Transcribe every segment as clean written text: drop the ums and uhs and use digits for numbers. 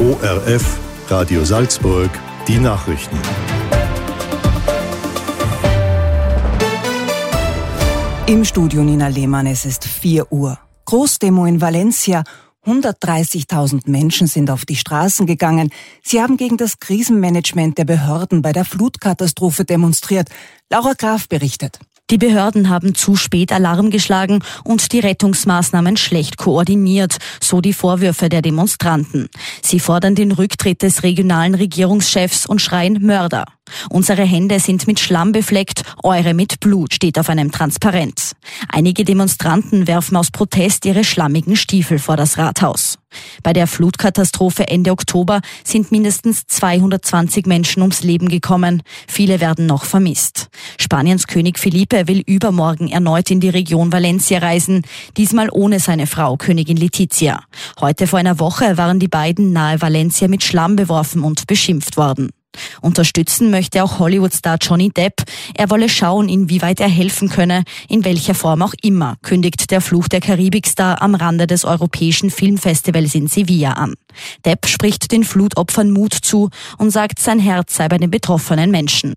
ORF, Radio Salzburg, die Nachrichten. Im Studio Nina Lehmann, es ist 4 Uhr. Großdemo in Valencia. 130.000 Menschen sind auf die Straßen gegangen. Sie haben gegen das Krisenmanagement der Behörden bei der Flutkatastrophe demonstriert. Laura Graf berichtet. Die Behörden haben zu spät Alarm geschlagen und die Rettungsmaßnahmen schlecht koordiniert, so die Vorwürfe der Demonstranten. Sie fordern den Rücktritt des regionalen Regierungschefs und schreien Mörder. Unsere Hände sind mit Schlamm befleckt, eure mit Blut, steht auf einem Transparent. Einige Demonstranten werfen aus Protest ihre schlammigen Stiefel vor das Rathaus. Bei der Flutkatastrophe Ende Oktober sind mindestens 220 Menschen ums Leben gekommen. Viele werden noch vermisst. Spaniens König Felipe will übermorgen erneut in die Region Valencia reisen, diesmal ohne seine Frau Königin Letizia. Heute vor einer Woche waren die beiden nahe Valencia mit Schlamm beworfen und beschimpft worden. Unterstützen möchte auch Hollywood-Star Johnny Depp. Er wolle schauen, inwieweit er helfen könne, in welcher Form auch immer, kündigt der Fluch der Karibik-Star am Rande des Europäischen Filmfestivals in Sevilla an. Depp spricht den Flutopfern Mut zu und sagt, sein Herz sei bei den betroffenen Menschen.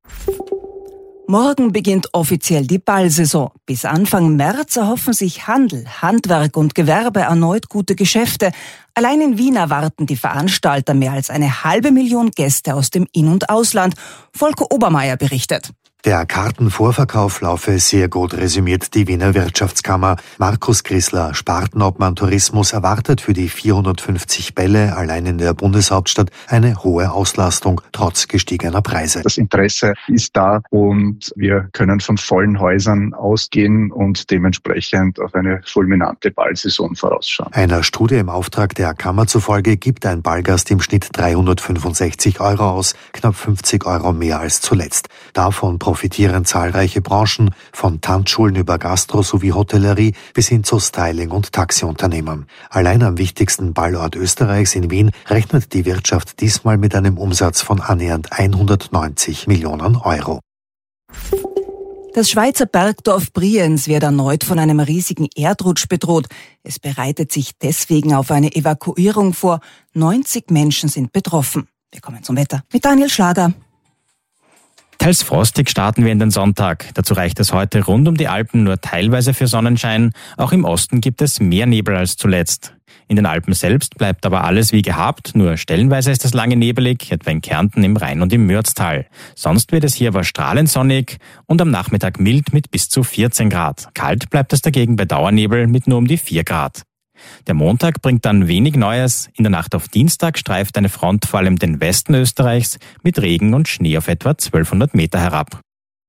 Morgen beginnt offiziell die Ballsaison. Bis Anfang März erhoffen sich Handel, Handwerk und Gewerbe erneut gute Geschäfte. Allein in Wien erwarten die Veranstalter mehr als 500.000 Gäste aus dem In- und Ausland. Volker Obermeier berichtet. Der Kartenvorverkauf laufe sehr gut, resümiert die Wiener Wirtschaftskammer. Markus Grissler, Spartenobmann Tourismus, erwartet für die 450 Bälle allein in der Bundeshauptstadt eine hohe Auslastung, trotz gestiegener Preise. Das Interesse ist da und wir können von vollen Häusern ausgehen und dementsprechend auf eine fulminante Ballsaison vorausschauen. Einer Studie im Auftrag der Kammer zufolge gibt ein Ballgast im Schnitt 365 € aus, knapp 50 € mehr als zuletzt. Davon profitieren zahlreiche Branchen, von Tanzschulen über Gastro sowie Hotellerie bis hin zu Styling- und Taxiunternehmen. Allein am wichtigsten Ballort Österreichs in Wien rechnet die Wirtschaft diesmal mit einem Umsatz von annähernd 190 Millionen €. Das Schweizer Bergdorf Brienz wird erneut von einem riesigen Erdrutsch bedroht. Es bereitet sich deswegen auf eine Evakuierung vor. 90 Menschen sind betroffen. Wir kommen zum Wetter mit Daniel Schlager. Teils frostig starten wir in den Sonntag. Dazu reicht es heute rund um die Alpen nur teilweise für Sonnenschein. Auch im Osten gibt es mehr Nebel als zuletzt. In den Alpen selbst bleibt aber alles wie gehabt, nur stellenweise ist es lange nebelig, etwa in Kärnten, im Rhein und im Mürztal. Sonst wird es hier aber strahlend sonnig und am Nachmittag mild mit bis zu 14 Grad. Kalt bleibt es dagegen bei Dauernebel mit nur um die 4 Grad. Der Montag bringt dann wenig Neues. In der Nacht auf Dienstag streift eine Front vor allem den Westen Österreichs mit Regen und Schnee auf etwa 1200 Meter herab.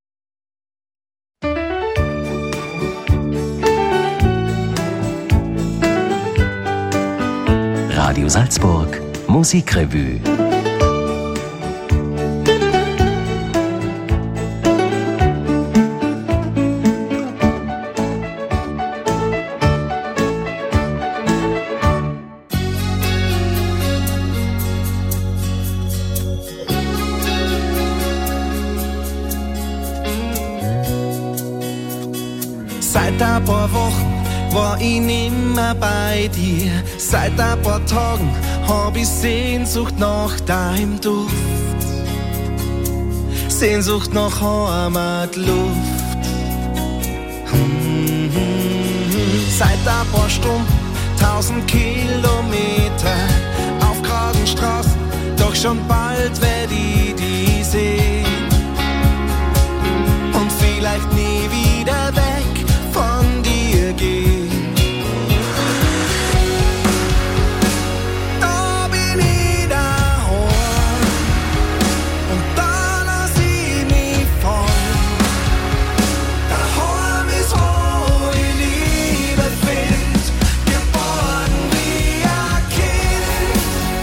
Radio Salzburg Musikrevue. Seit ein paar Wochen war ich nimmer bei dir. Seit ein paar Tagen hab ich Sehnsucht nach deinem Duft. Sehnsucht nach Heimatluft. Seit ein paar Stunden, 1000 Kilometer auf geraden Straßen, doch schon bald werd ich die sehen. Und vielleicht nie wieder weg von dir gehen. Da bin ich daheim und da lass ich mich fallen. Daheim ist, wo ich Liebe find, geboren wie ein Kind.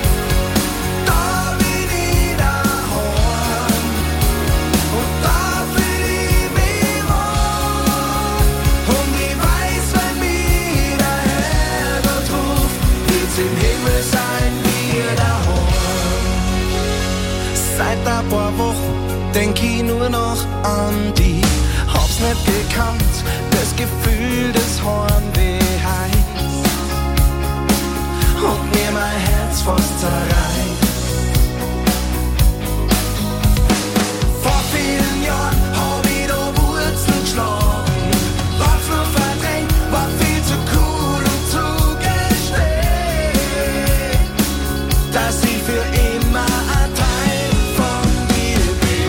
Da bin ich daheim und da fühl ich mich wohl. Und ich weiß, wenn mich der Herrgott ruft, wird's im Himmel sein wie daheim. Seit ein paar Wochen denk ich nur noch an dich. Hab's nicht gekannt, das Gefühl des Heimweh heißt. Und mir mein Herz fast zerreißt. Vor vielen Jahren hab ich da Wurzeln geschlagen, war's nur verdrängt, war viel zu cool und zugestehen, dass ich für immer ein Teil von dir bin.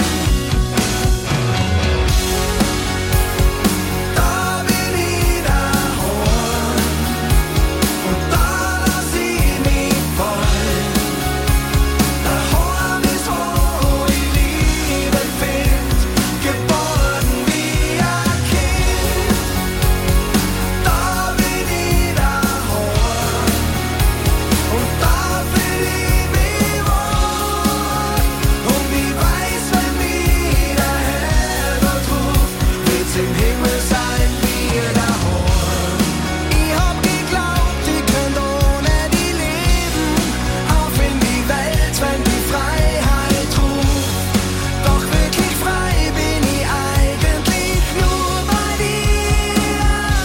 Da bin ich daheim und da lass ich mich fallen. Daheim ist, wo ich Liebe find, geboren wie ein Kind. Da bin ich daheim und da fühl ich mich wohl. Und ich weiß, wenn mich der Herrgott ruft, wird's im Himmel sein wie daheim. Ich hab geglaubt, ich könnt ohne die leben, auf in die Welt, wenn die Freiheit ruft. Doch wirklich frei bin ich eigentlich nur bei dir.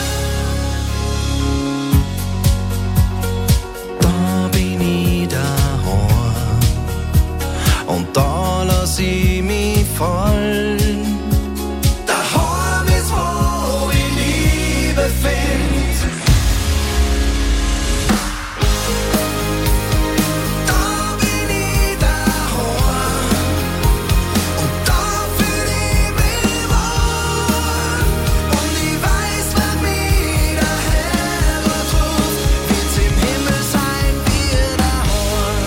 Da bin ich daheim und da lass ich mich fallen. Daheim ist, wo ich Liebe find. Da bin ich daheim und da fühl ich mich wohl. Und ich weiß, wenn mich der Herrgott ruft, wird's im Himmel sein wie daheim.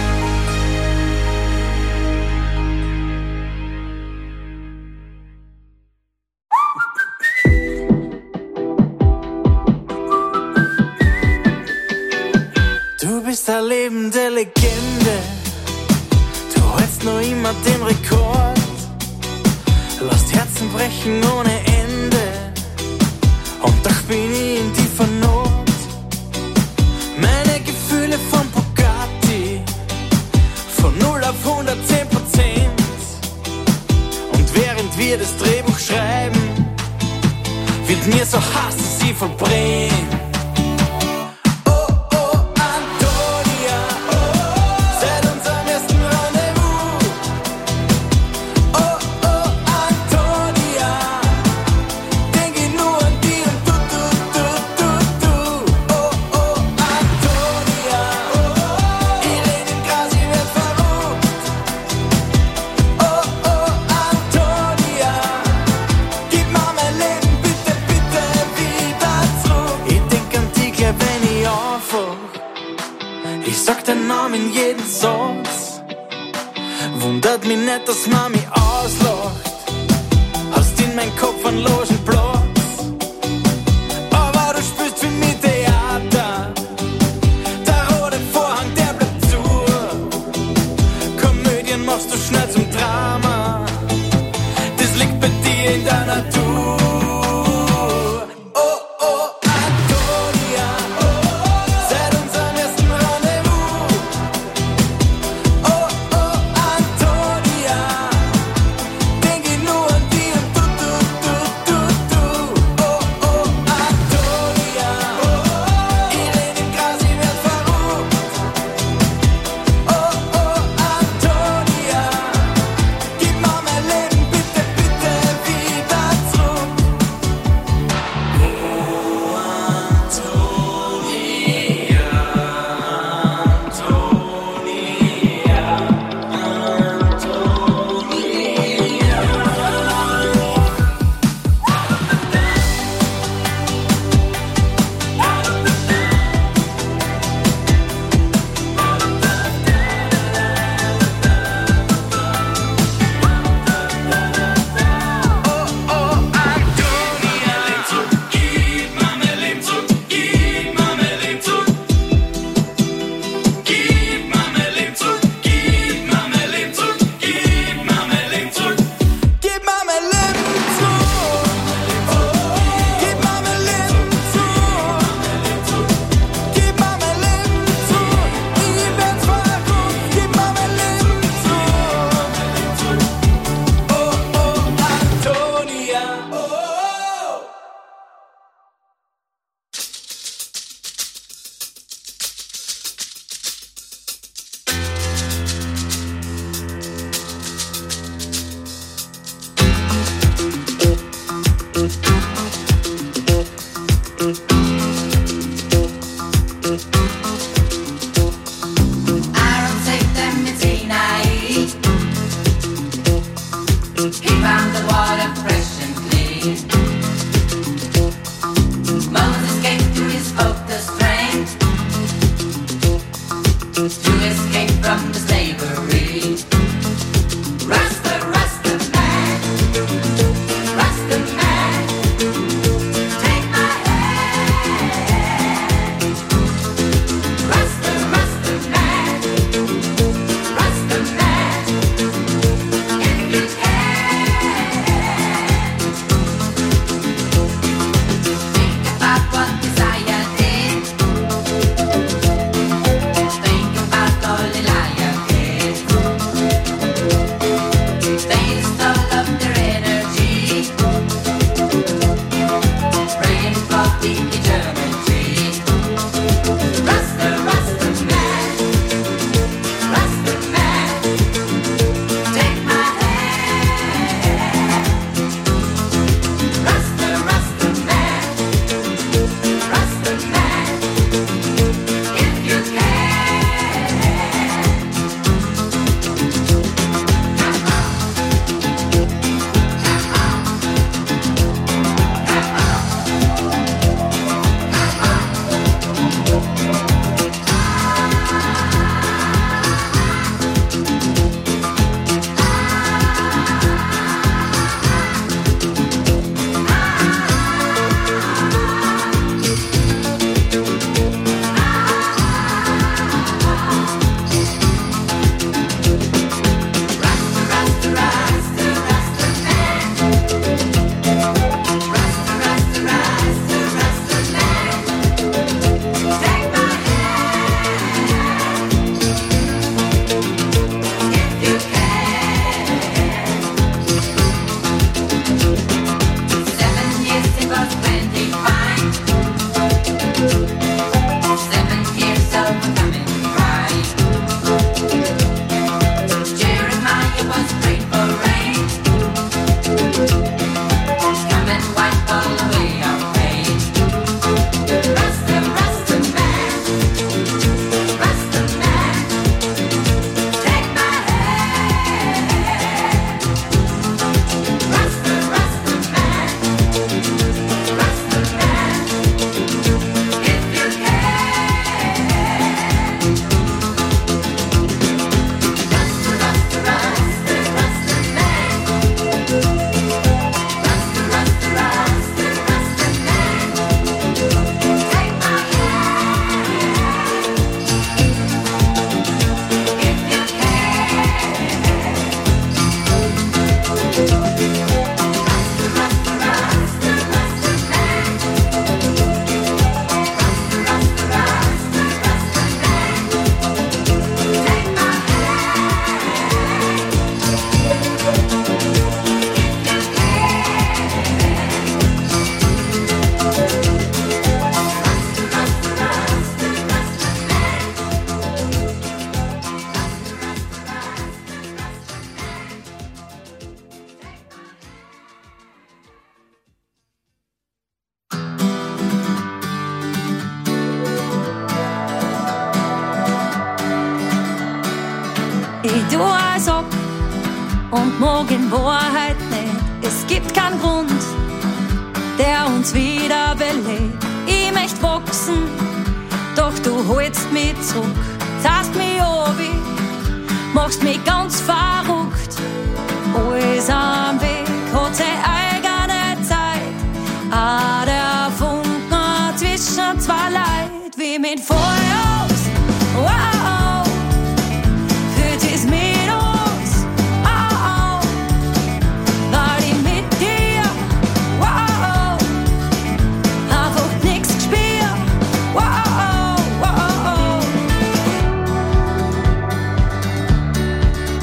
Du bist eine lebende Legende, du hältst noch immer den Rekord, lässt Herzen brechen ohne Ende, und doch bin ich in die Vernot. Meine Gefühle von Bugatti, von 0 auf 110%, und während wir das Drehbuch schreiben, wird mir so Hass, dass ich vollbring. Ich sag den Namen jeden Satz, wundert mich nicht, dass man mich auslacht. Hast in mein Kopf einen Logenplatz, aber du spielst für mich Theater. Der rote Vorhang, der bleibt zu. Komödien machst du schnell zum Drama, das liegt bei dir in der Natur. escape from the slavery. Rasta, Rasta man, Rasta man, take my hand. Rasta, Rasta man, Rasta man, if you can. Think about what Messiah did. Think about all Elijah did. They stole up their energy, praying for the eternity. Rasta, Rasta man, Rasta man, take my hand. Rasta, Rasta man, Rasta man, if you can. Rasta, Rasta, Rasta man, Rasta, Rasta, Rasta, Rasta man, take my hand, if you can. 7 years it was plenty fine. 7 years of coming right. Jeremiah was praying for rain. Come and wipe all away our pain. Rasta, Rasta man, Rasta man, take my hand. Rasta, Rasta man, Rasta man, if you can. Rasta, Rasta, Rasta, Rasta man, Rasta, Rasta, Rasta, Rasta man, take my hand, if you Ich tu als ob und mag in Wahrheit nicht. Es gibt keinen Grund, der uns wieder belebt. Ich möcht wachsen, doch du holst mich zurück. Zahst mich obi, machst mich ganz verrückt. Alles am Weg hat seine eigene Zeit. Ah, der Funken zwischen zwei Leid, wie mit Feuer aus. Wow, fühlt es mit uns. Oh, weil ich mit dir. Wow, einfach nix gespürt. Wow, wow.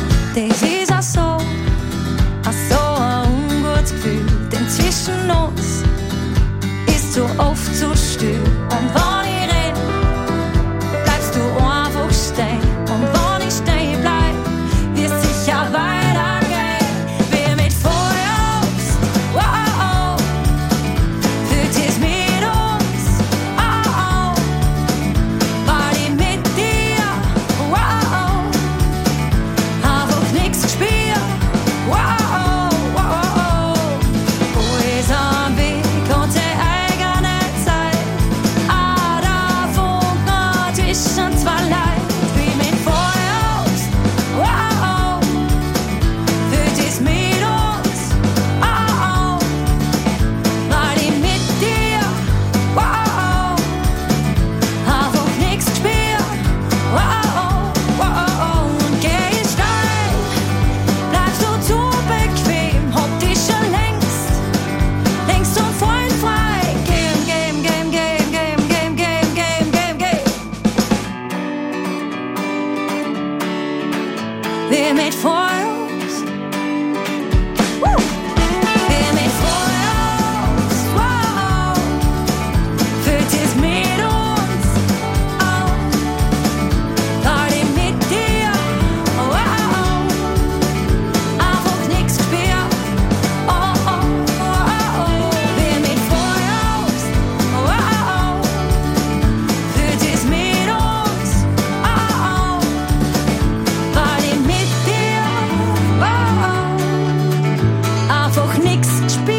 wie mit Feuers. Wie mit Feuers, wow. Fühlt es mit uns aus. Party mit dir, wow. Einfach nix gespürt, oh, oh, oh, oh. Wie mit Feuers, wow. Fühlt es mit uns aus. Party mit dir, wow. Einfach nix gespürt.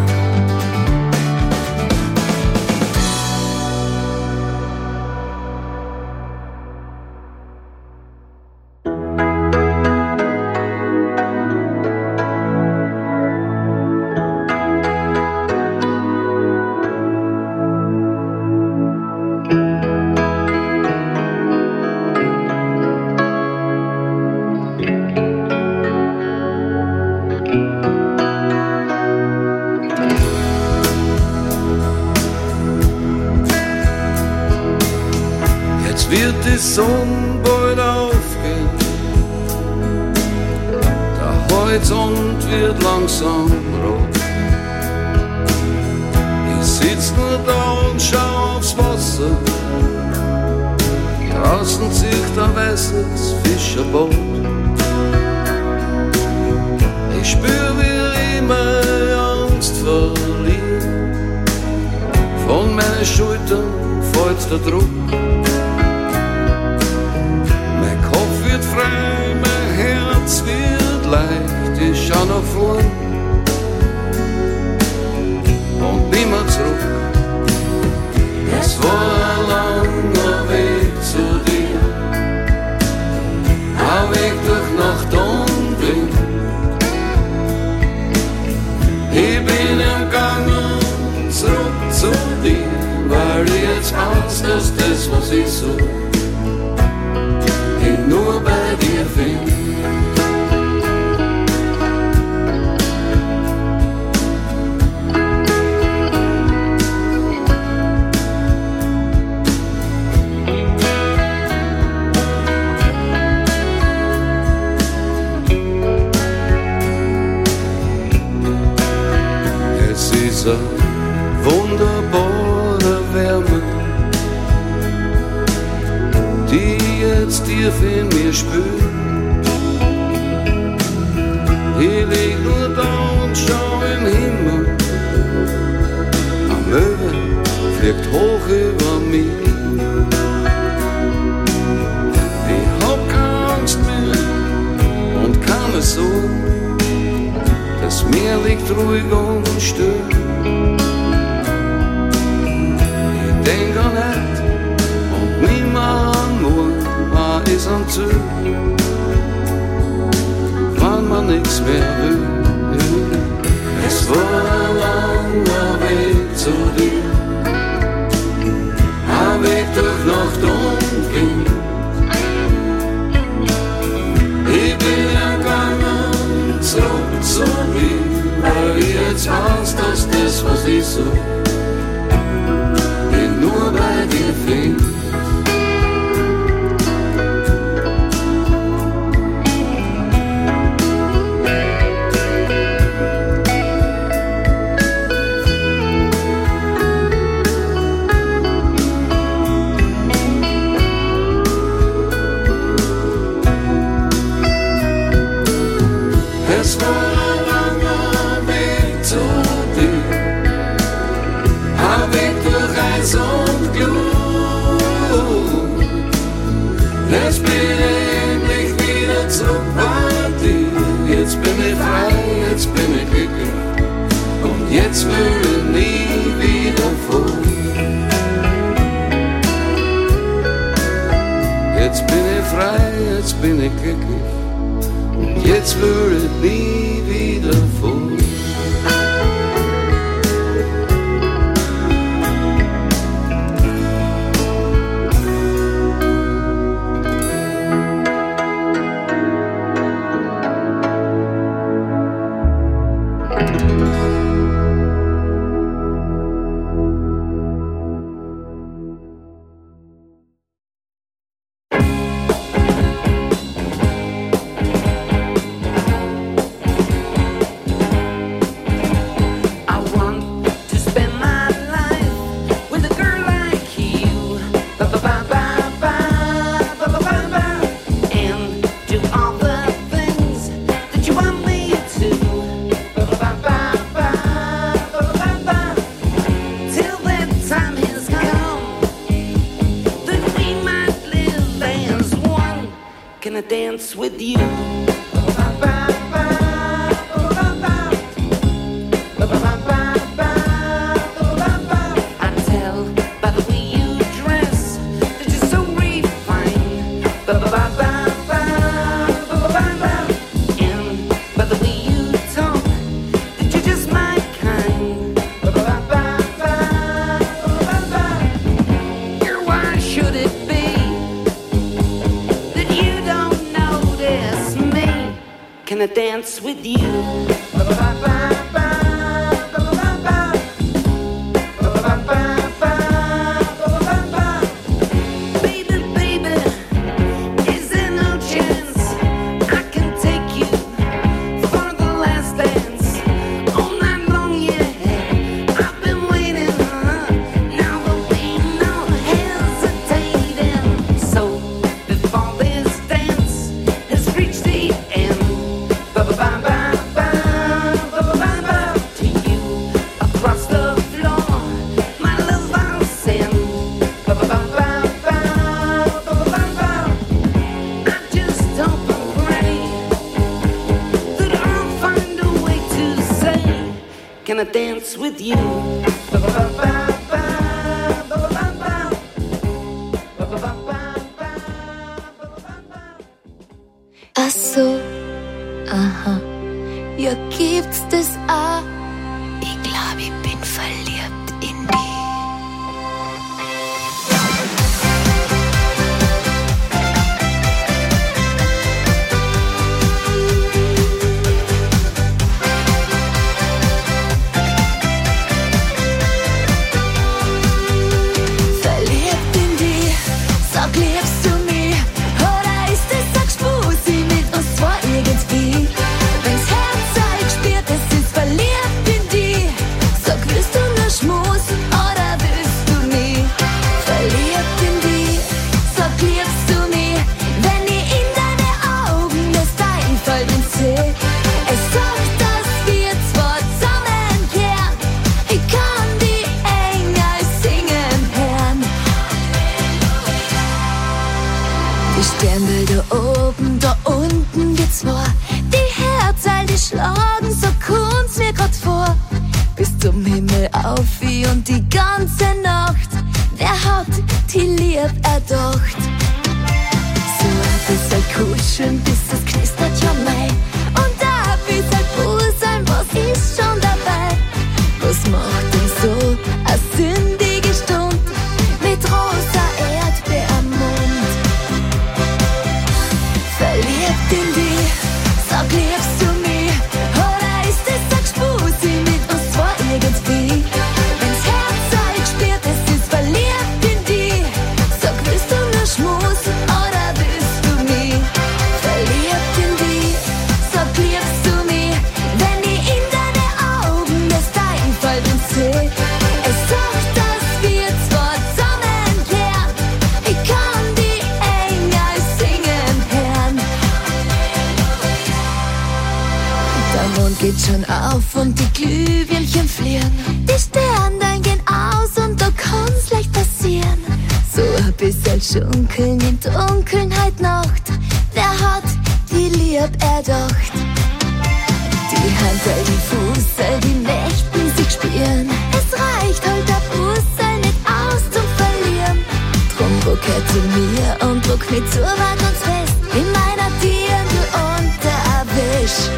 Jetzt wird die Sonne bald aufgehen, der Horizont wird langsam rot. Ich sitz nur da und schau aufs Wasser, draußen zieht ein weißes Fischerboot. Ich spür, wie ich meine Angst verliere, von meinen Schultern fällt der Druck. Mein Kopf wird frei, mein Herz wird leicht, ich schau nach vorn und nimmer zurück. Es war ein langer Weg zu dir, ein Weg durch Nacht und Wind. Ich bin gegangen zurück zu dir, weil ich jetzt weiß, dass das, was ich such, ich nur bei dir find. Es ist eine wunderbare Wärme, die jetzt tief in mir spürt. Ich lieg nur da und schau im Himmel, ein Möwe fliegt hoch über mich. Ich hab keine Angst mehr und keine Sorge, das Meer liegt ruhig und still. Ich denk an heute und nimmer an morgen, man ist am Ziel, wann man nix mehr will. Es war ein langer Weg zu dir, ein Weg durch Nacht und Wind. Ich bin gegangen zurück zu dir, weil ich jetzt weiß, dass das, was ich such, ich nur bei dir find. Es war ein langer Weg zu dir, ein Weg durch Eis und Glut. Jetzt bin ich endlich wieder zurück bei dir. Jetzt bin ich frei, jetzt bin ich glücklich und jetzt will ich nie wieder fort. Jetzt bin ich frei, jetzt bin ich glücklich. Jetzt will ich nie wieder fort. Can I dance with you? Can I dance with you? Baby, baby, is there no chance I can take you for the last dance all night long? Yeah, I've been waiting. Now there'll be no hesitating. So before this dance has reached the end, to you across the floor, my love I'll send. I just hope and pray that I'll find a way to say, can I dance with you? Ach so, aha. Ja, gibt's das auch? Ich glaub, ich bin verliebt in dich. Verliebt in dich, sag, liebst du mich? Oder ist das ein Gspusi mit uns zwei irgendwie? Wenn's Herz euch spürt, es ist verliebt in dich. Sag, willst du nur schmusen oder willst du mich? Verliebt in dich, sag, liebst du mich? Wenn ich in deine Augen das Einfällt und seh, es sagt, dass wir zwei zusammenkehren. Ich kann die Engel singen hören. Die Sterne da oben, da unten, wir zwei. Die Herzl, die schlagen, so kommt's mir grad vor. Bis zum Himmel auf wie und die ganze Nacht. Wer hat die Lieb erdacht? So ein bisschen kuscheln, bis es knistert, ja mei. Und ein bisschen buseln, was ist schon dabei? Was macht denn so eine sündige Stund mit rosa Erdbeer am Mund? Verliebt in dich, sag, liebst du mich? Oder ist es ein Gspusi mit uns zwei irgendwie? Wenn's Herz euch spürt, es ist verliebt in dich. Sag, willst du nur schmusen oder willst du mich? Verliebt in dich, sag, liebst du mich? Wenn ich in deine Augen das Einfällt und seh, es sagt, dass wir zwei zusammenkehren. Ich kann die Engel singen hören. Der Mond geht schon auf und die Glühwürmchen fliehen. Die Sternlein gehen aus und da kann's leicht passieren. So ein bisschen schunkeln in Dunkeln heute Nacht. Wer hat die Lieb erdacht? Die Handel, die Fußel, die möchten sich spüren. Es reicht halt der Bussel nicht aus zum Verlieren. Drum ruck her zu mir und druck mich zu weit uns fest. In meiner Dirndl untererwisch.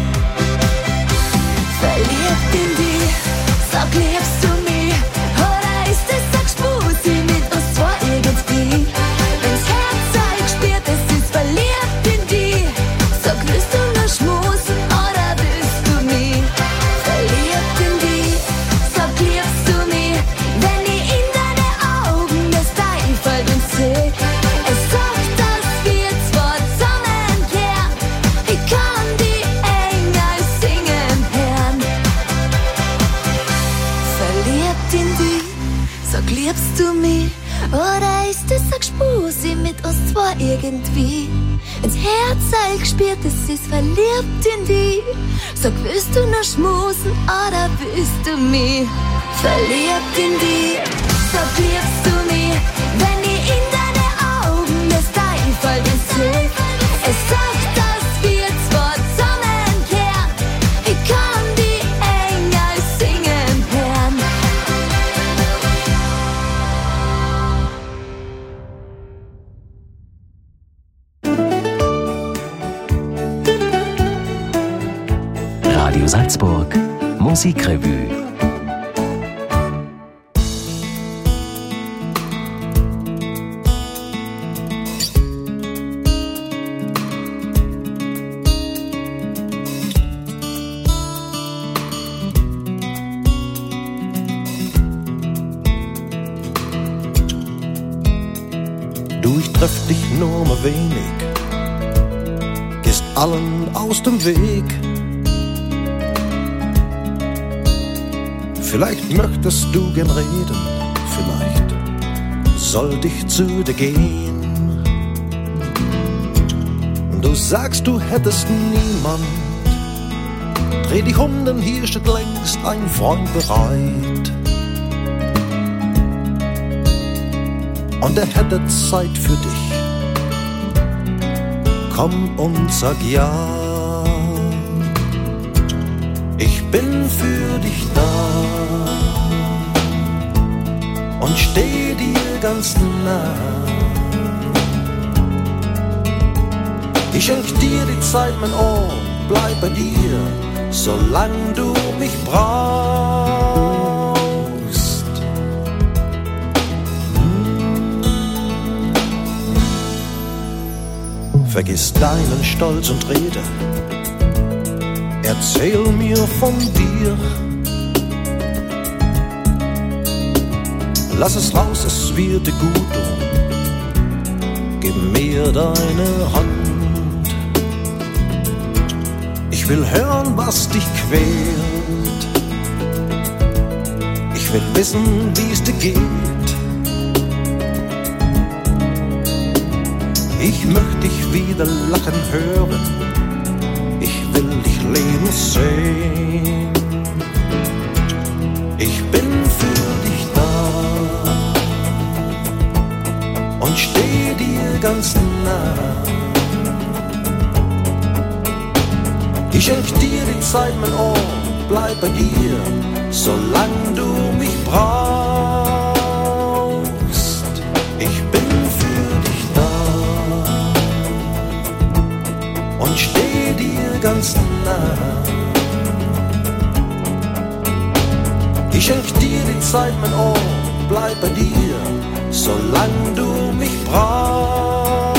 Verliebt in dich, sag, liebst du mich? Oder ist es ein Gspusi mit uns zwei irgendwie? Wenn's Herz euch spürt, es ist verliebt in dich. Sag, willst du nur schmusen oder willst du mich? Verliebt in dich, sag, liebst du mich? Wenn ich in deine Augen das Einfällt und seh, es sagt, dass wir zwei zusammenkehren. Ich kann die Engel singen hören. Verliebt in dich, sag, liebst du mich? Oder ist es ein Gspusi mit uns zwei irgendwie? Wenn's Herz euch spürt, es ist verliebt in dich. Sag, willst du nur schmusen oder willst du mich? Verliebt in dich, sag, liebst du mich? Wenn ich in deine Augen das Einfällt und seh, Radio Salzburg Musikrevue. Du, ich treff dich nur mal wenig, gehst allen aus dem Weg. Vielleicht möchtest du gern reden, vielleicht sollte ich zu dir gehen. Du sagst, du hättest niemand, dreh dich um, denn hier steht längst ein Freund bereit. Und er hätte Zeit für dich. Komm und sag ja. Ich bin für dich da und steh dir ganz nah. Ich schenk dir die Zeit, mein Ohr, bleib bei dir, solange du mich brauchst. Vergiss deinen Stolz und Rede, erzähl mir von dir. Lass es raus, es wird dir gut tun. Gib mir deine Hand. Ich will hören, was dich quält. Ich will wissen, wie es dir geht. Ich möchte dich wieder lachen hören. Ich will dich leben sehen. Ich bin für dich da und steh dir ganz nah. Ich schenk dir die Zeit, mein Ohr, bleib bei dir, solange du mich brauchst. Ich bin für dich da und steh dir ganz nah. Ich schenk dir die Zeit, mein Ohr, bleib bei dir, solange du mich brauchst.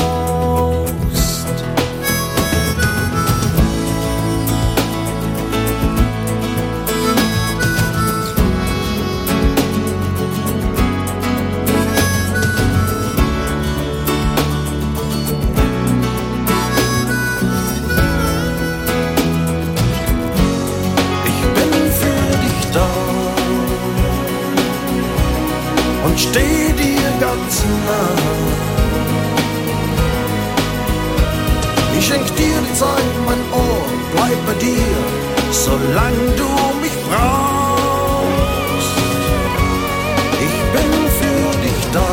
Steh dir ganz nah. Ich schenk dir die Zeit, mein Ohr, bleib bei dir, solange du mich brauchst. Ich bin für dich da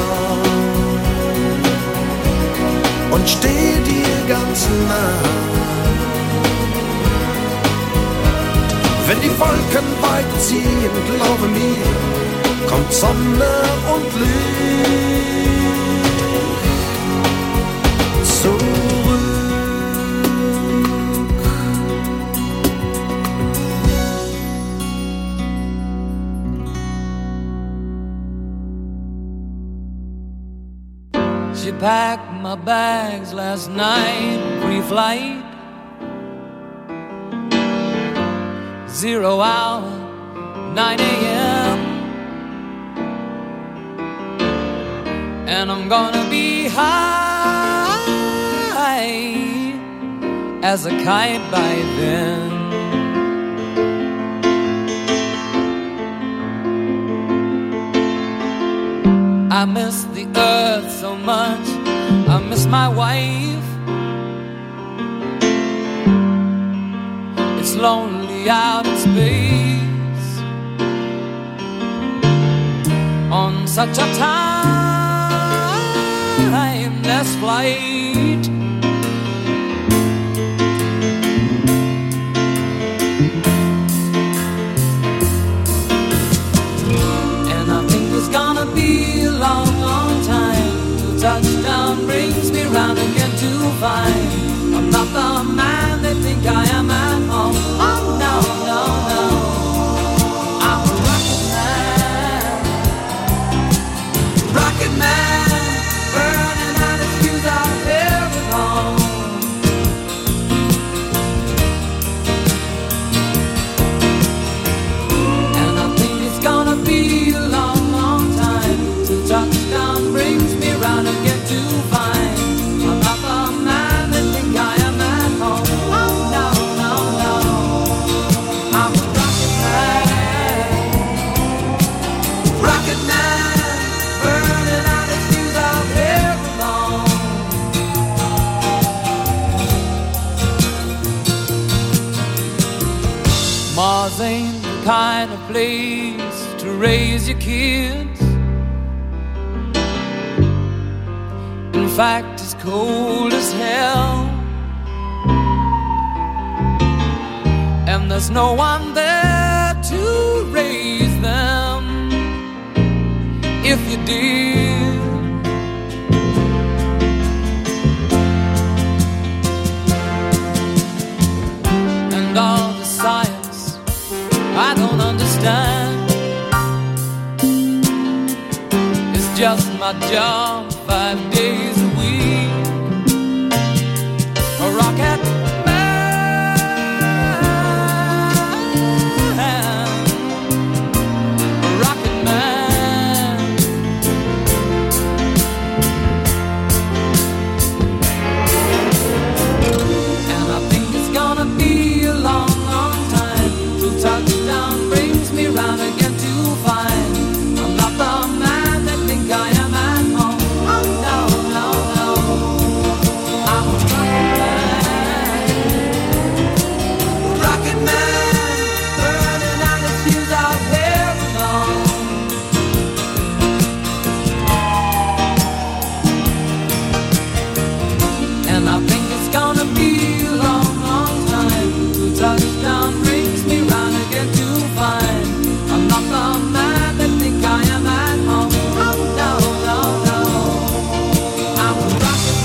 und steh dir ganz nah. Wenn die Wolken weiterziehen, glaube mir, kommt Sonne und Licht zurück. She packed my bags last night, pre-flight, 0 hour, 9 a.m. And I'm gonna be high as a kite by then. I miss the earth so much, I miss my wife. It's lonely out in space on such a timeless flight. And I think it's gonna be a long, long time till touchdown brings me round again to find I'm not the man they think I am at home. Oh no, no. Mars ain't the kind of place to raise your kids. In fact, it's cold as hell, and there's no one there to raise them if you did. And all the science I don't understand, it's just my job 5 days a week. A rocket man, a rocket man. And I think it's gonna be a long, long time till touchdown brings me round again to find I'm not the man that think I am at home. Oh no, no, no, I'm a rocket man, burning out his fuse out there alone. And I think it's gonna be a long, long time till touchdown brings me round again to find I'm not the man that think I am at home. Oh no, no, no, I'm a rocket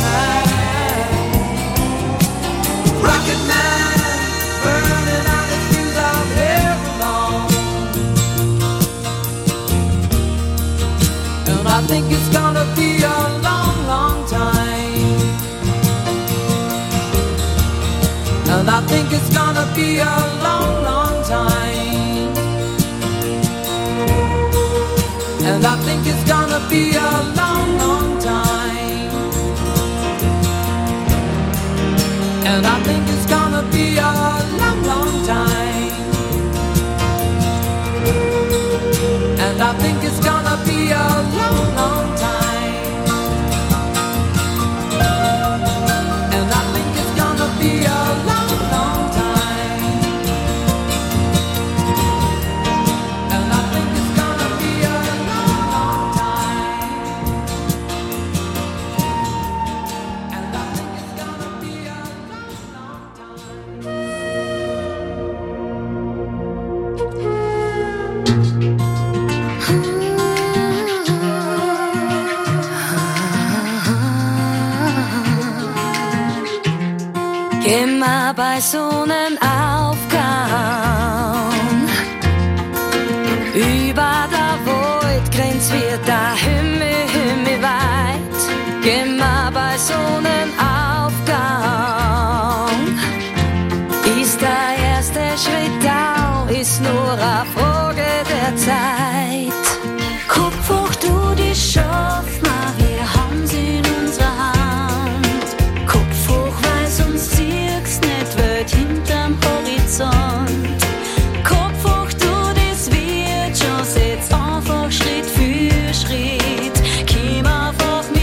man, burning out his fuse out here alone. And I think it's gonna be a long, long time. And I think it's gonna be a long, long time. And I think it's gonna be a long, long time. And I think it's gonna be a long, long time. And I think it's gonna be a long, long time. And I think it's gonna be a long, long time. And I think it's gonna be a long, long time. And I think it's gonna be a long, long Immer bei Sonnenaufgang über der Waldgrenze wird der Himmel weit. Immer bei Sonnenaufgang ist der erste Schritt da, ist nur eine Frage der Zeit. Kopf hoch, du die schaffst, wir haben sie in unserer Hand. Kopf hoch, weil sonst siehst nicht Welt hinterm Horizont. Kopf hoch, du, das wird schon, setz einfach Schritt für Schritt. Komm einfach mit.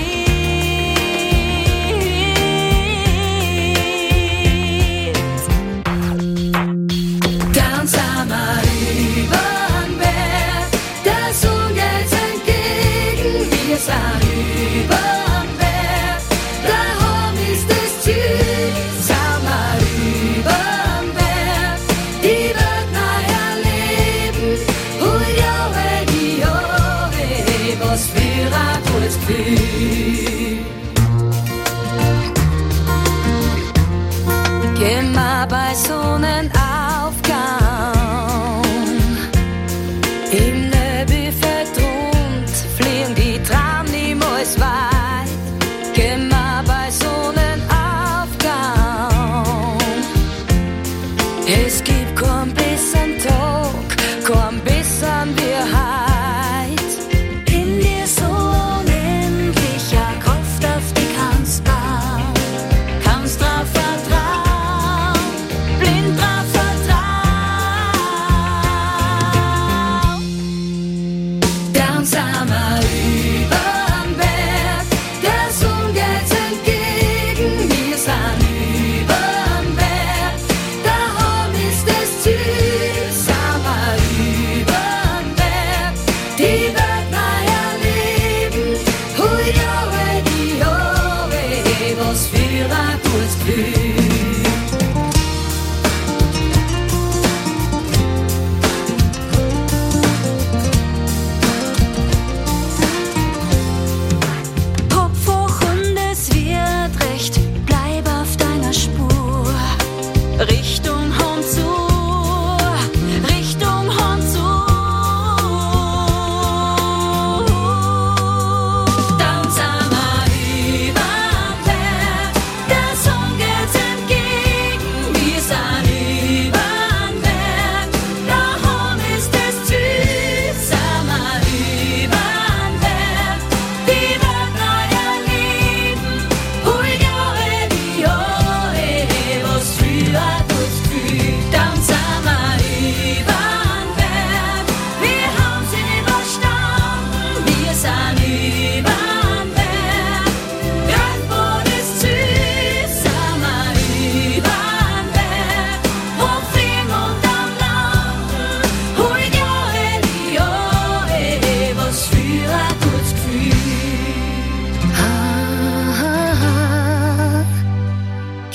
Dann sind wir übern Berg, der Sonne geht entgegen. Wir sind übern Berg, daheim ist das Ziel. Sind wir übern Berg, die Welt neu erleben. Und Jahre, was für ein gutes Gefühl. Gehen wir bei Sonnenaufgang im Nebelfeld rund, fliegen die Tram niemals weit. Gehen wir bei Sonnenaufgang. Es gibt keinen besseren Tag, keinen besseren wie heut. In dir so unendlicher Kraft auf die kannst bauen, kannst drauf vertrauen, blind drauf vertrauen. Dann sind wir übern Berg, der Sonne geht entgegen. Wir sind übern Berg, daheim ist das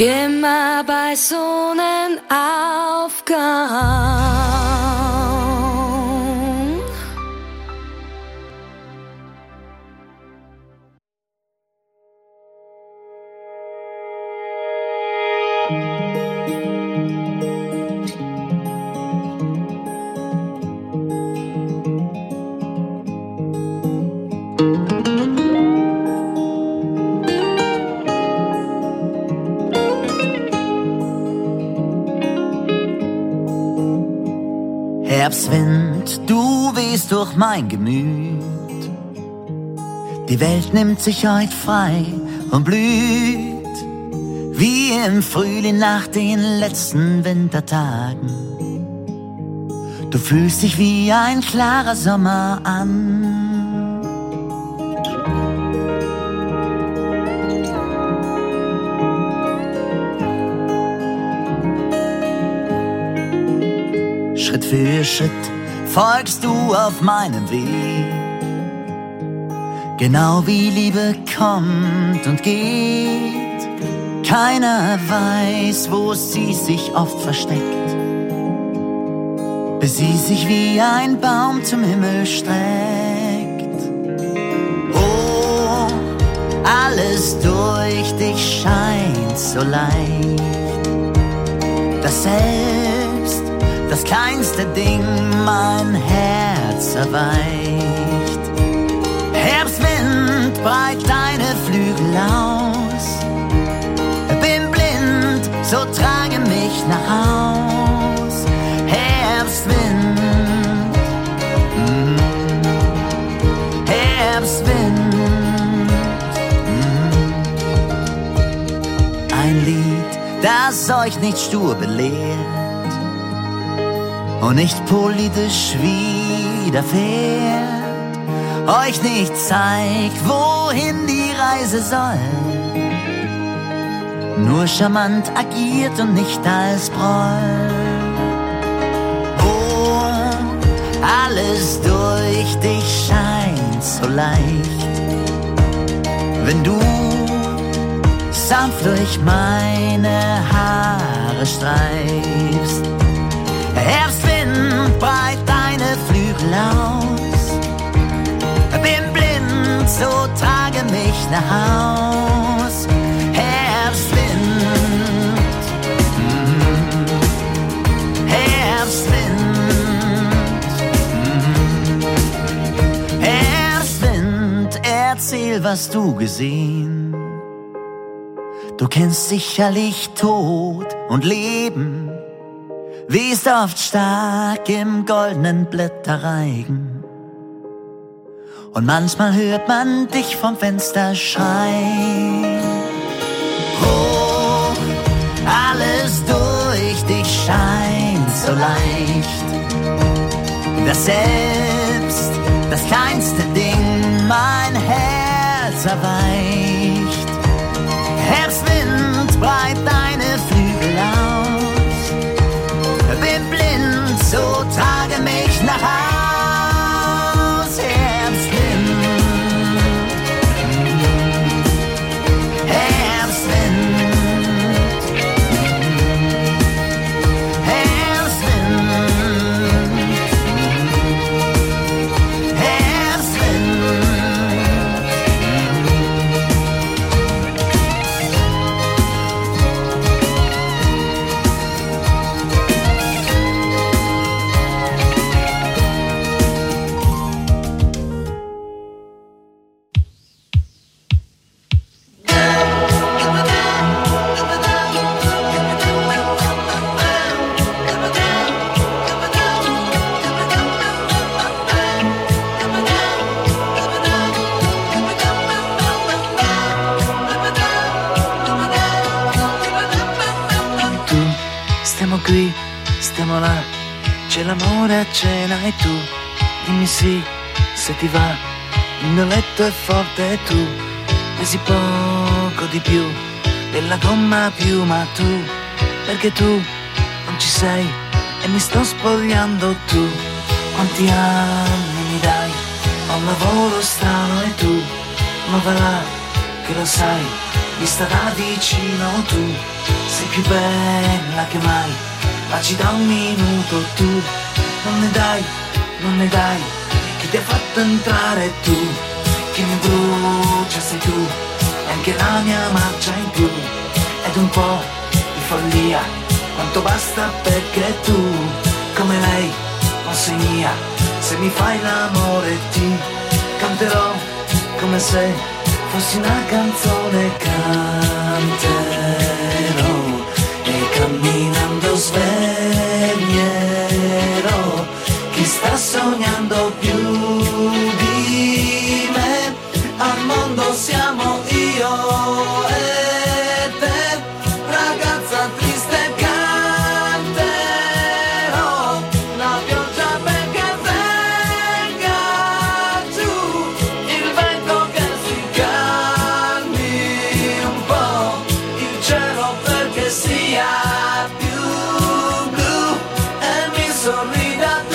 Immer bei Sonnenaufgang. Herbstwind, du wehst durch mein Gemüt. Die Welt nimmt sich heut frei und blüht, wie im Frühling nach den letzten Wintertagen. Du fühlst dich wie ein klarer Sommer an. Schritt für Schritt folgst du auf meinem Weg, genau wie Liebe kommt und geht. Keiner weiß, wo sie sich oft versteckt, bis sie sich wie ein Baum zum Himmel streckt. Oh, alles durch dich scheint so leicht, dass selbst das kleinste Ding mein Herz erweicht. Herbstwind, breit deine Flügel aus. Bin blind, so trage mich nach Haus. Herbstwind, Herbstwind. Ein Lied, das euch nicht stur belehrt und nicht politisch widerfährt, euch nicht zeigt, wohin die Reise soll, nur charmant agiert und nicht als Broll. Oh, alles durch dich scheint so leicht, wenn du sanft durch meine Haare streifst. Herbstwind, breit deine Flügel aus. Bin blind, so trage mich nach Haus. Herbstwind, Herbstwind, Herbstwind, erzähl, was du gesehen. Du kennst sicherlich Tod und Leben, wehst oft stark im goldenen Blätterreigen. Und manchmal hört man dich vom Fenster schreien. Hoch, alles durch dich scheint so leicht, dass selbst das kleinste Ding mein Herz erweicht. Herbstwind, breit deine Flügel aus. Bin blind, so trage mich nach Haus. Herbstwind, Herbstwind, Herbstwind, Herbstwind. Stiamo qui, stiamo là, c'è l'amore a cena e tu dimmi sì, se ti va. Il mio letto è forte e tu pesi poco di più della gomma a piuma. Tu, perché tu non ci sei e mi sto spogliando. Tu, quanti anni mi dai? Ho un lavoro strano e tu, ma va là, che lo sai, mi starà vicino tu. Sei più bella che mai, baci da un minuto tu. Non ne dai, chi ti ha fatto entrare tu? Chi mi brucia sei tu, e anche la mia marcia in più. Ed un po' di follia, quanto basta perché tu, come lei, non sei mia. Se mi fai l'amore ti canterò come se fossi una canzone. Canterò e camminando sveglierò chi sta sognando più di me. Al mondo siamo io e te, ragazza triste, canterò la pioggia perché venga giù, il vento che si calmi un po', il cielo perché sia più blu e mi sorrida tu.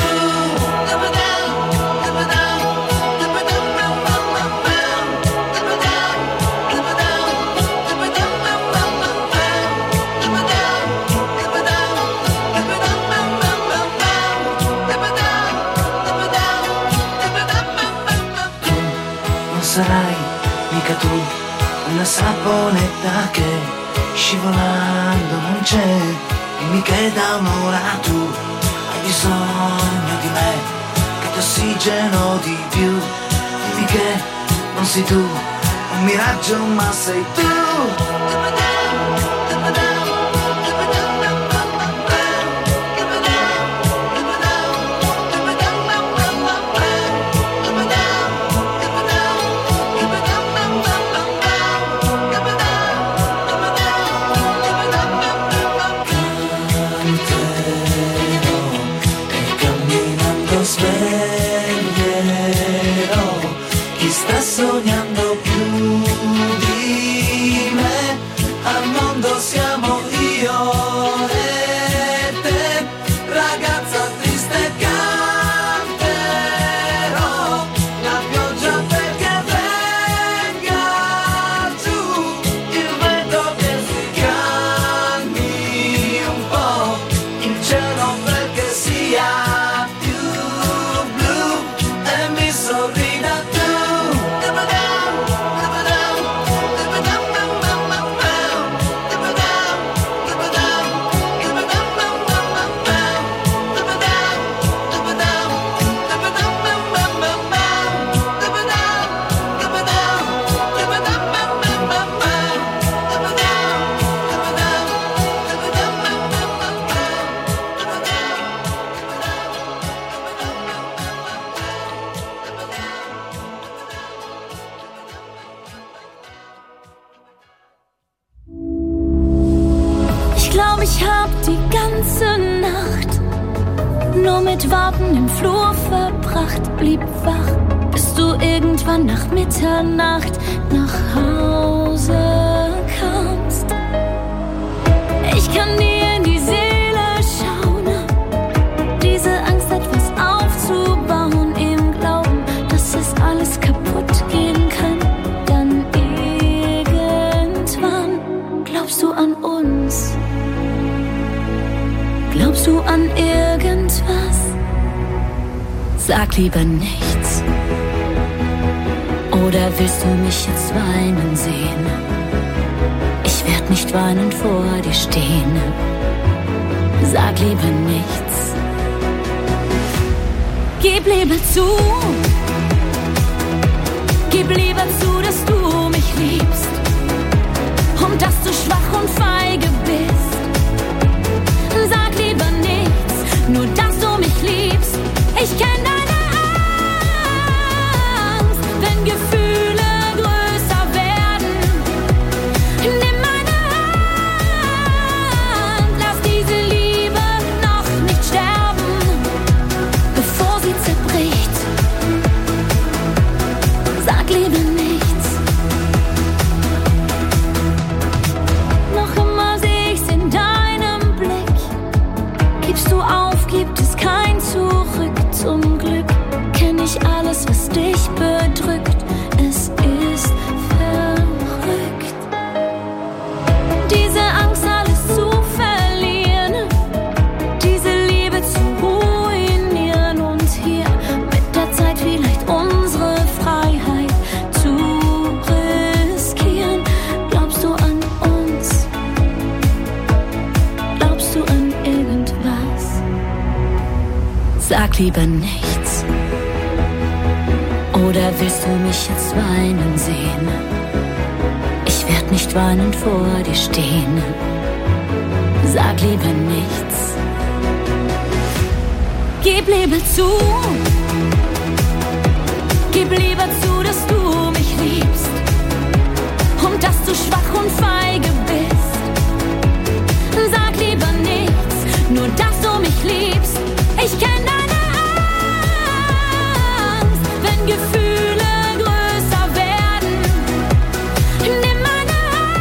Sarai mica tu una saponetta che scivolando non c'è, dimmi che da un'ora tu hai bisogno di me, che ti ossigeno di più, dimmi che non sei tu un miraggio ma sei tu. Sveglierò chi sta sognando più di me. Al mondo siamo io e te, ragazza triste, canterò la pioggia perché venga giù, il vento che si calmi un po', il cielo perché sia sorrida tu. Ich hab die ganze Nacht nur mit Warten im Flur verbracht, blieb wach, bis du irgendwann nach Mitternacht nach Hause kamst. Ich kann dir in die Seele schauen, diese Angst etwas aufzubauen, im Glauben, dass es alles kaputt gehen kann. Dann irgendwann glaubst du an uns. Glaubst du an irgendwas? Sag lieber nichts. Oder willst du mich jetzt weinen sehen? Ich werd nicht weinend vor dir stehen. Sag lieber nichts. Gib lieber zu. Gib lieber zu, dass du mich liebst. Und dass du schwach und feige bist. Sag lieber nichts, nur dass du mich liebst. Ich kenn deine Angst, wenn Gefühle größer werden. Nimm meine Hand, lass diese Liebe noch nicht sterben, bevor sie zerbricht. Sag lieber nichts. Noch immer seh ich Sag lieber nichts. Oder willst du mich jetzt weinen sehen? Ich werd nicht weinend vor dir stehen. Sag lieber nichts. Gib lieber zu. Gib lieber zu, dass du mich liebst und dass du schwach und feige bist. Sag lieber nichts, nur dass du mich liebst. Ich kenn deine Angst, wenn Gefühle größer werden. Nimm meine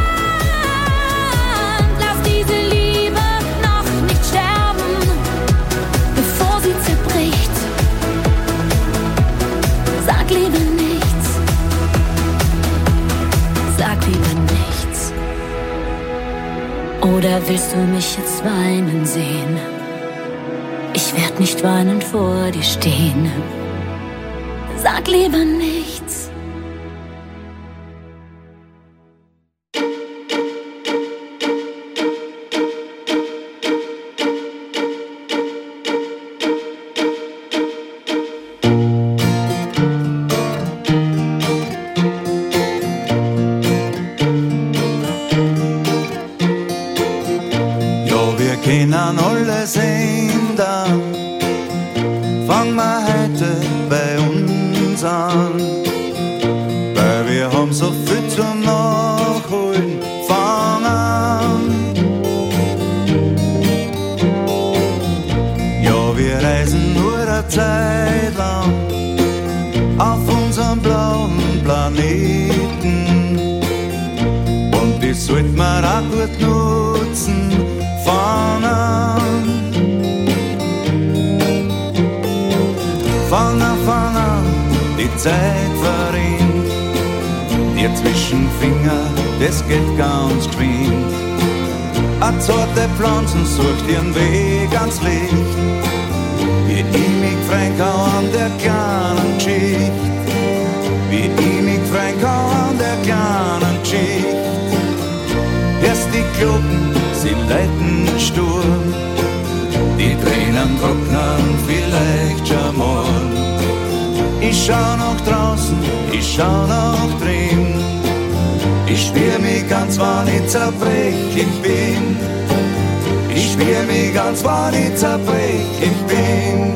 Hand, lass diese Liebe noch nicht sterben, bevor sie zerbricht. Sag lieber nichts. Sag lieber nichts. Oder willst du mich jetzt weinen sehen? Ich werd nicht weinend vor dir stehen. Sag lieber nichts. Wir können alles ändern. Fang mal heute bei uns an, weil wir haben so viel zu nachholen. Fang an. Ja, wir reisen nur eine Zeit lang auf unserem blauen Planeten, und das sollte man auch gut nutzen. Fang an. Fang an, die Zeit verrinnt. Dir Zwischenfinger, das geht ganz geschwind. A zarte Pflanzen sucht ihren Weg ans Licht. Wie ich mich freuen kann an der kleinen Geschichte. Wie ich mich freuen kann an der kleinen Geschichte. Erst die Glocken, sie leiten Sturm, die Tränen trocknen vielleicht schon mal. Ich schau nach draußen, ich schau nach drin, ich spür mich ganz, wann ich zerbrechlich bin. Ich spür mich ganz, wann ich zerbrechlich bin.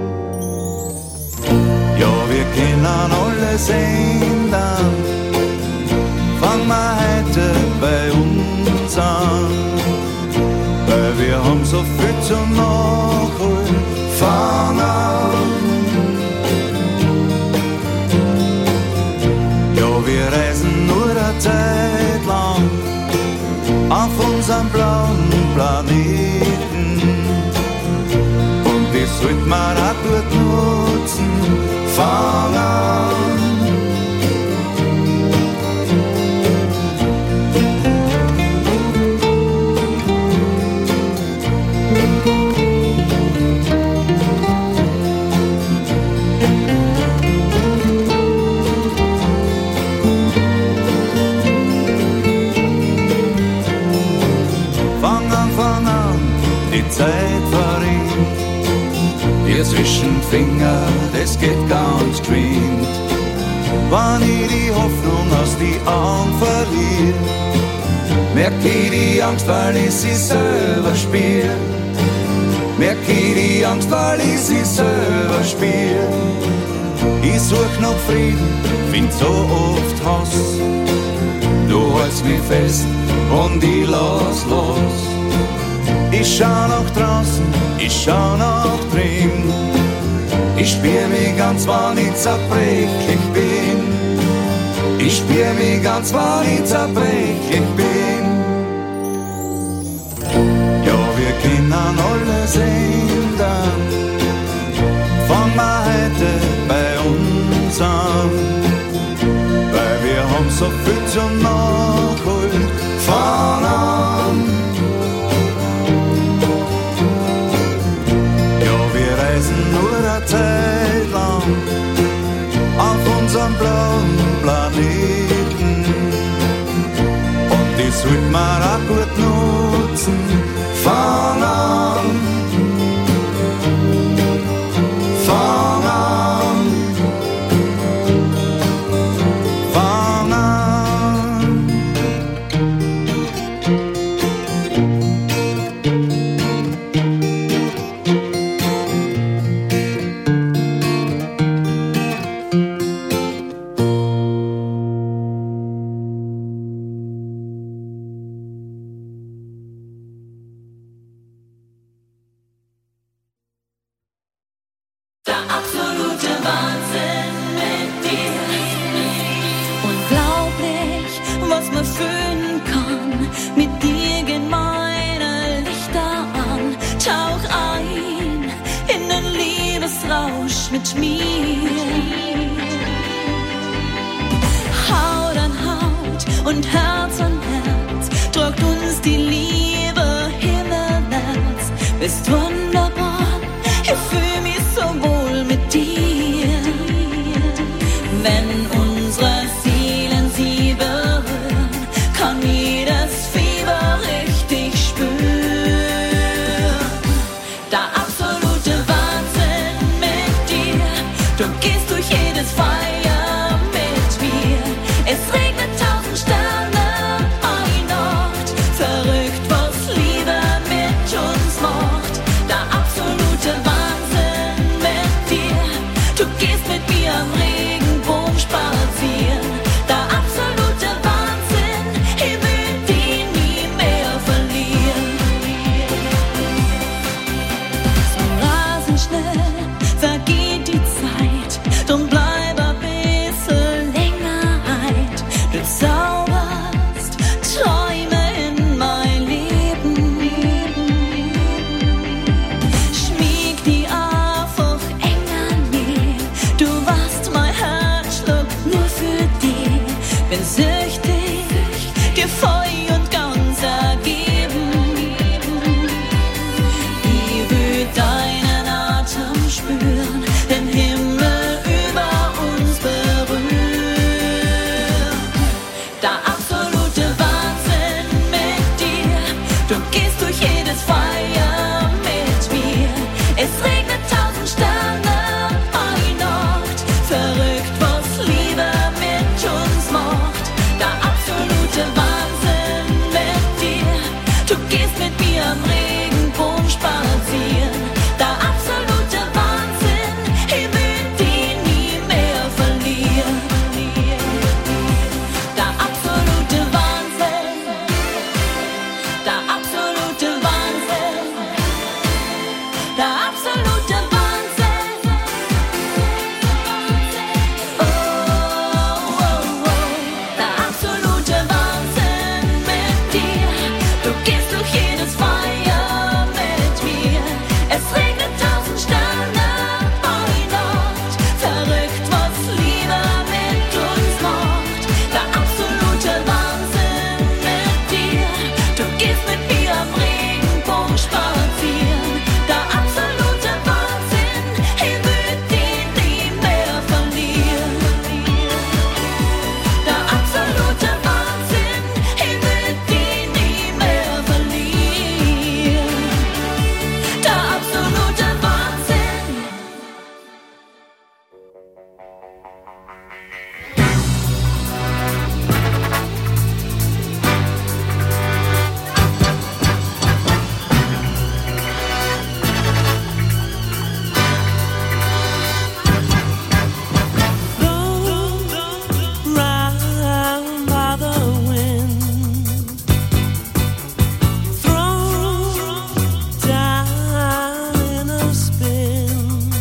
Ja, wir können alles ändern. Fang mal heute bei uns an, weil wir haben so viel zu nachholen. Fang an. Ja, wir reisen nur eine Zeit lang auf unserem blauen Planeten, und das sollte man auch gut nutzen. Fang an. Zeit verrinnt, ihr Zwischenfinger, das geht ganz geschwind. Wenn ich die Hoffnung aus die Augen verliere, merk ich die Angst, weil ich sie selber spiel. Merk ich die Angst, weil ich sie selber spiel. Ich such nach Frieden, find so oft Hass. Du hältst mich fest und ich lass los. Ich schau nach draußen, ich schau nach drin, ich spür mich ganz, wann ich zerbrechlich bin. Ich spür mich ganz, wann ich zerbrechlich bin. Ja, wir können alles ändern. Fang mal heute bei uns an, weil wir haben so viel zu nachholen. Fang an. Nur eine Zeit lang auf unserem blauen Planeten, und die sollte man auch gut nutzen. Fang an. bist wunderbar, ich fühl mich so wohl mit dir. Wenn unsere Seelen sie berühren, kann ich das Fieber richtig spüren. Der absolute Wahnsinn mit dir, du gehst durch jedes Feuer mit mir. Es regnet 1000 Sterne eine Nacht, verrückt, was Liebe mit uns macht. Der absolute Wahnsinn mit dir, du gehst mit mir am Regenbogen spazieren. Der absolute Wahnsinn, ich will dich nie mehr verlieren. So rasend schnell vergeht die Zeit, drum bleib ein bisschen länger heit. Du zauberst Träume in mein Leben, schmieg die einfach eng an mir. Du warst mein Herzschlag nur für dich, bin süchtig, dir voll und ganz ergeben. Ich will deinen Atem spüren, den Himmel über uns berühren. Der absolute Wahnsinn mit dir, du gehst durch jedes Feuer mit mir. Es regnet 1000 Sterne eine Nacht, verrückt, was Liebe mit uns macht. Der absolute Wahnsinn mit dir, du gehst mit mir am Regenbogen spazieren. Der absolute Wahnsinn, ich will dich nie mehr verlieren. Der absolute Wahnsinn, der absolute Wahnsinn, der absolute Wahnsinn. Oh, oh, oh, der absolute Wahnsinn mit dir, du gehst durch jedes Feuer mit mir. Es regnet 1000 Sterne eine Nacht, verrückt, was Liebe mit uns macht. Der absolute Wahnsinn mit dir, du gehst mit mir am Regenbogen spazieren. Der absolute Wahnsinn, ich will dich nie mehr verlieren. Der absolute Wahnsinn, ich will dich nie mehr verlieren. Der absolute Wahnsinn. Round by the wind, thrown down in a spin.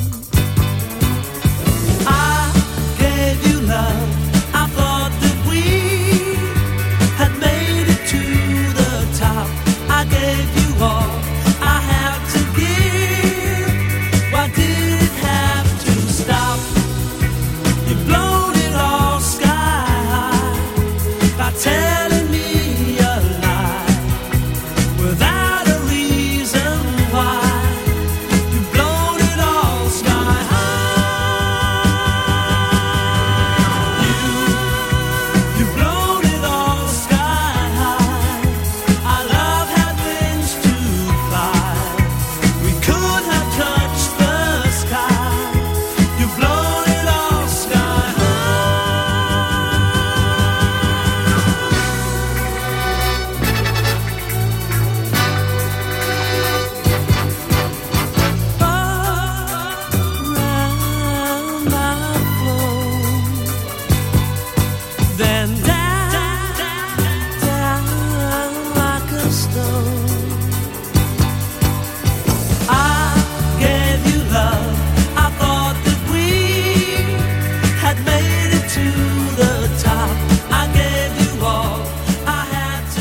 I gave you love, I thought that we had made it to the top. I gave you all I had to give. Why did it have to stop? You've blown it all sky high by telling me a lie without a reason why. You've blown it all sky high. You've blown it all sky high. Our love had wings to fly. We could have touched the sky. You've blown it all sky high. Around my flow, then down like a stone. I gave you love, I thought that we had made it to the top. I gave you all I had to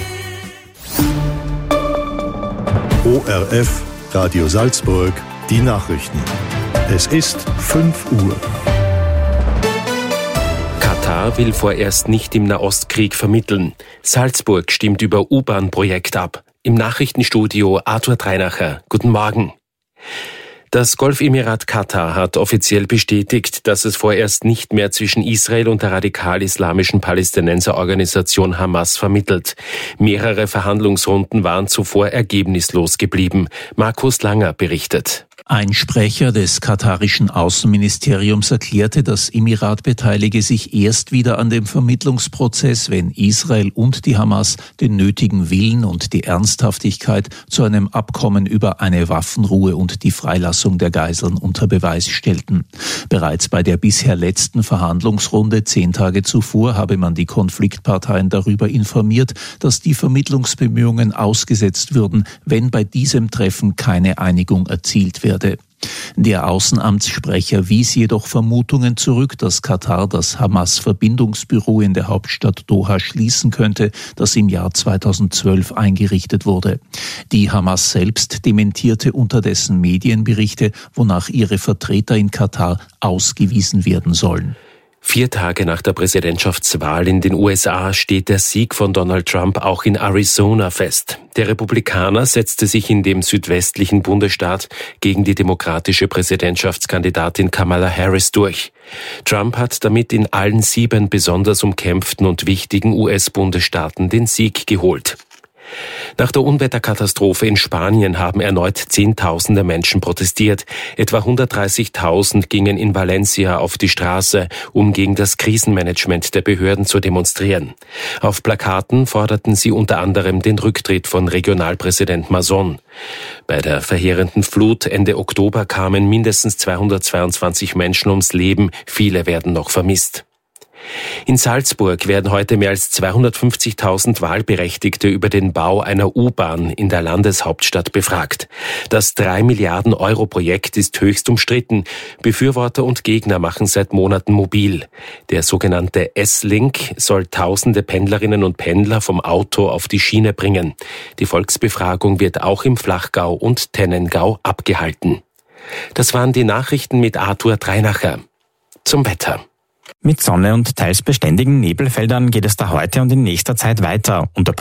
give. ORF, Radio Salzburg, die Nachrichten. Es ist 5 Uhr. Katar will vorerst nicht im Nahostkrieg vermitteln. Salzburg stimmt über U-Bahn-Projekt ab. Im Nachrichtenstudio Arthur Dreinacher. Guten Morgen. Das Golfemirat Katar hat offiziell bestätigt, dass es vorerst nicht mehr zwischen Israel und der radikal-islamischen Palästinenserorganisation Hamas vermittelt. Mehrere Verhandlungsrunden waren zuvor ergebnislos geblieben. Markus Langer berichtet. Ein Sprecher des katarischen Außenministeriums erklärte, das Emirat beteilige sich erst wieder an dem Vermittlungsprozess, wenn Israel und die Hamas den nötigen Willen und die Ernsthaftigkeit zu einem Abkommen über eine Waffenruhe und die Freilassung der Geiseln unter Beweis stellten. Bereits bei der bisher letzten Verhandlungsrunde 10 Tage zuvor habe man die Konfliktparteien darüber informiert, dass die Vermittlungsbemühungen ausgesetzt würden, wenn bei diesem Treffen keine Einigung erzielt werde. Der Außenamtssprecher wies jedoch Vermutungen zurück, dass Katar das Hamas-Verbindungsbüro in der Hauptstadt Doha schließen könnte, das im Jahr 2012 eingerichtet wurde. Die Hamas selbst dementierte unterdessen Medienberichte, wonach ihre Vertreter in Katar ausgewiesen werden sollen. 4 Tage nach der Präsidentschaftswahl in den USA steht der Sieg von Donald Trump auch in Arizona fest. Der Republikaner setzte sich in dem südwestlichen Bundesstaat gegen die demokratische Präsidentschaftskandidatin Kamala Harris durch. Trump hat damit in allen 7 besonders umkämpften und wichtigen US-Bundesstaaten den Sieg geholt. Nach der Unwetterkatastrophe in Spanien haben erneut Zehntausende Menschen protestiert. Etwa 130.000 gingen in Valencia auf die Straße, um gegen das Krisenmanagement der Behörden zu demonstrieren. Auf Plakaten forderten sie unter anderem den Rücktritt von Regionalpräsident Mazón. Bei der verheerenden Flut Ende Oktober kamen mindestens 222 Menschen ums Leben, viele werden noch vermisst. In Salzburg werden heute mehr als 250.000 Wahlberechtigte über den Bau einer U-Bahn in der Landeshauptstadt befragt. Das 3-Milliarden-Euro-Projekt ist höchst umstritten. Befürworter und Gegner machen seit Monaten mobil. Der sogenannte S-Link soll tausende Pendlerinnen und Pendler vom Auto auf die Schiene bringen. Die Volksbefragung wird auch im Flachgau und Tennengau abgehalten. Das waren die Nachrichten mit Arthur Dreinacher. Zum Wetter. Mit Sonne und teils beständigen Nebelfeldern geht es da heute und in nächster Zeit weiter.